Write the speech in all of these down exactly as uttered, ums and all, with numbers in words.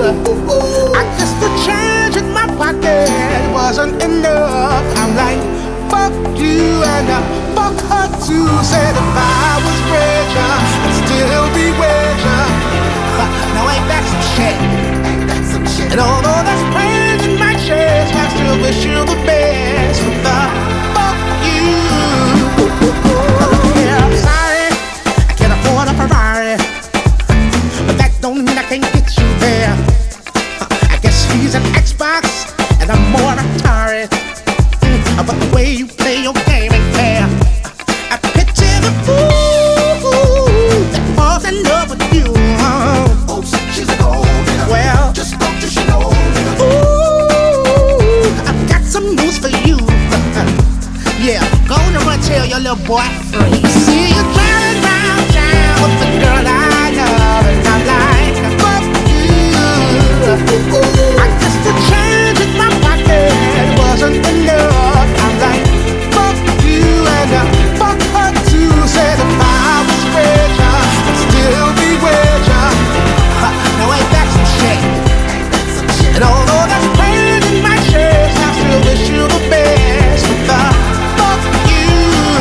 I guess the change in my pocket wasn't enough. I'm like, fuck you and uh, fuck her too. Said if I was richer, I'd still be richer. Now ain't that some shit? Ain't that some shit? And although there's pain in my chest, I still wish you the best. But the fuck you. Yeah, I'm sorry, I can't afford a Ferrari, but that don't mean I can't get you there. I guess he's an Xbox and I'm more Atari. Mm, but the way you play your game ain't fair. I picture the fool that falls in love with you. Oh, she's a gold digger. Well, just don't you she know. Ooh, I've got some news for you. Yeah, go on and run tell your little boy free. See you driving round town with the girl I love, and I'm like, fuck you. I guess the change in my pocket wasn't enough. I'm like, fuck you and uh, fuck her too. Said if I was richer, I'd still be richer. Ha, now ain't that some shit? And although there's pain in my chest, I still wish you the best. But the fuck you.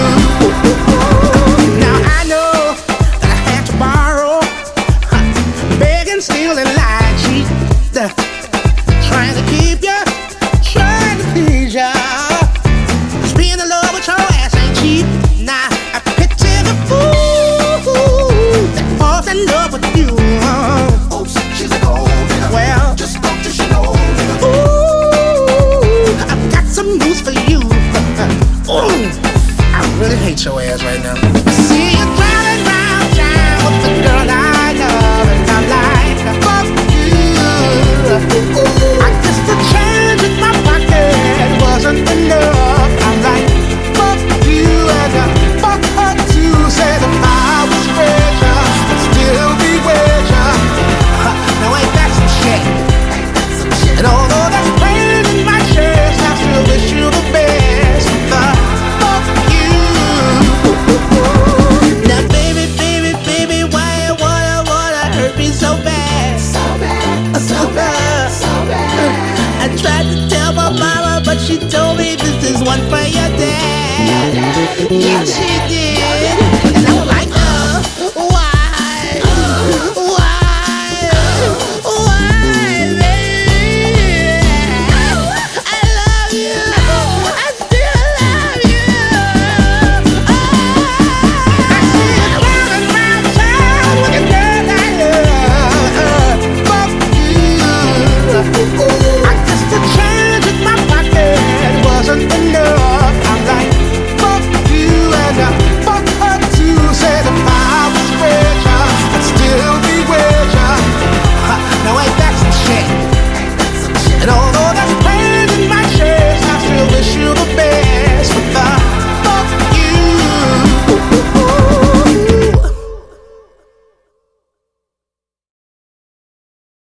Now I know that I had to borrow, huh, beg and steal and lie, cheat, uh, trying to keep ya, trying to please ya. 'Cause being in love with your ass ain't cheap. Nah, I picture the fool that falls in love with you. Oh, she's a gold digger. Well, just don't you she know. ooh, I've got some news for you. Ooh, I really hate your ass right now. See you driving round town with the girl I love, and I'm like, fuck you. I guess the change in my pocket wasn't enough. I'm like, fuck you and uh, fuck her too. Said if I was richer, I'd still be richer. Ha, now ain't that some shit? And although there's pain in my chest, I still wish you the best. But the fuck you. Now baby, baby, baby, why you wanna, wanna hurt me so bad? So bad, So bad, so bad. I tried to tell my mama, but she told me this is one for your dad. Yeah, she did.